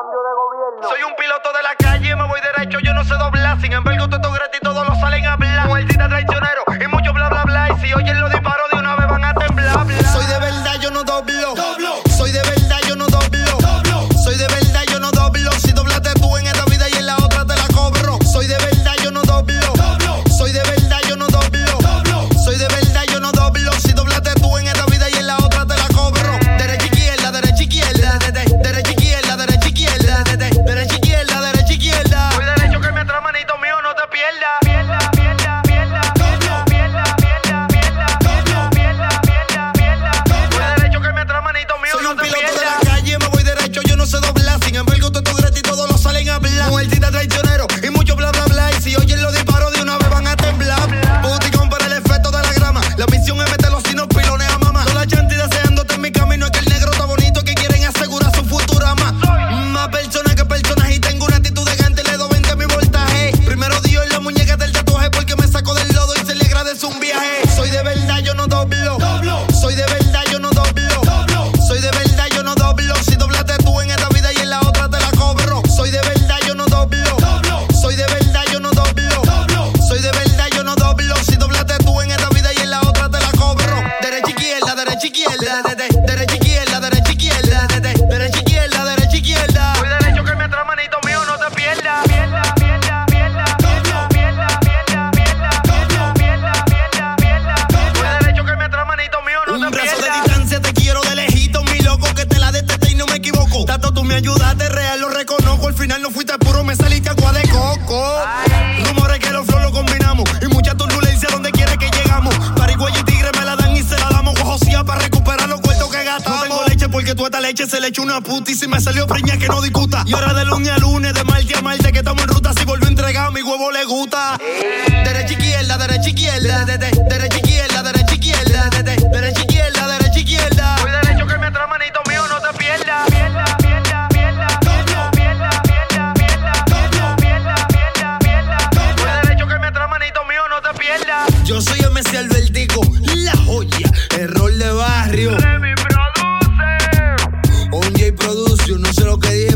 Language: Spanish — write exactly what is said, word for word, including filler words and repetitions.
cambio de gobierno. Soy un piloto de la calle, me voy derecho, yo no sé doblar. Sin embargo, todo gratis, todos lo salen a hablar. Muertita traicionero y mucho bla bla bla. Y si oyen los disparos de una vez van a temblar. Bla. Soy de verdad, yo no doblo. doblo. Soy de verdad, yo no doblo. doblo. Soy de verdad, yo no doblo. Si doblaste tú en esta vida y en la otra te la cobro. Soy de verdad, yo no doblo. doblo. Soy de verdad, yo no doblo. doblo. Soy de verdad, yo no doblo. Si doblaste tú en esta vida y en la otra te la cobro. Derecha izquierda, derecha izquierda, de, de, derecha izquierda, derecha izquierda, de, de, derecha izquierda, derecha izquierda. Muy derecho que mientras manito mío no te pierda. Pierda, pierda, pierda, pierda, pierda, pierda, pierda, pierda, pierda, pierda, pierda. Muy derecho que mientras manito mío Soy no un te piloto pierda. de la calle, me voy derecho, yo no sé doblar. Sin embargo, todo gratis, todos lo salen a hablar. Muertita traicionero y mucho bla bla bla. Y si oyen los disparos de una vez van a temblar. Puticón para el efecto de la grama. La misión es meter los sinos pilones a mamá. Toda la gente deseándote en mi camino. Es que el negro está bonito, que quieren asegurar su futura más. Más personas que personas y tengo una actitud de gente. Le doy veinte a mi voltaje. Primero Dios en la muñeca del tatuaje porque me sacó del lodo y se le agradece un viaje. Soy de verdad, yo no doblo. doblo. Soy de verdad, yo no doblo. doblo. Soy de verdad, yo no doblo. Si doblaste tú en esta vida y en la otra te la cobro. Soy de verdad, yo no doblo. doblo. Soy de verdad, yo no doblo. doblo. Soy de verdad, yo no doblo. Si doblaste tú en esta vida y en la otra te la cobro. Derecha izquierda, derecha izquierda, de, de, derecha izquierda, derecha izquierda, de, de, derecha izquierda, derecha izquierda. Muy derecho que mientras manito mío no te pierda. Pierda, pierda, pierda, pierda, pierda, pierda, pierda, pierda, pierda, pierda, pierda. Muy derecho que mientras manito mío no Un te brazo de pierda. distancia te quiero de lejito, mi loco, que te la detesté y no me equivoco. Tato, tú me ayudaste, real lo reconozco. Al final no fuiste puro, me saliste agua de coco. Ay. Rumores que los flow lo combinamos y mucha turbulencia donde quiera que llegamos. Pariguaya y tigre me la dan y se la damos. Guajosía para recuperar los cuartos que gastamos. No tengo leche porque tú esta leche se le echó una puta y si me salió preña que no discuta. Y ahora de lunes a lunes, de martes a martes que estamos en ruta. Si vuelvo a entregar, mi huevo le gusta. Derecha izquierda, derecha izquierda, de, de, derecha izquierda, derecha izquierda, de, de, derecha izquierda, derecha izquierda. Muy derecho que mientras manito mío no te pierda. Pierda, pierda, pierda, pierda, pierda, pierda, pierda, pierda, pierda, pierda, pierda. Muy derecho que mientras manito mío no te pierda. Yo soy M C Albertico, la joya, error de barrio. Remy produce. On J Production, no sé lo que dije.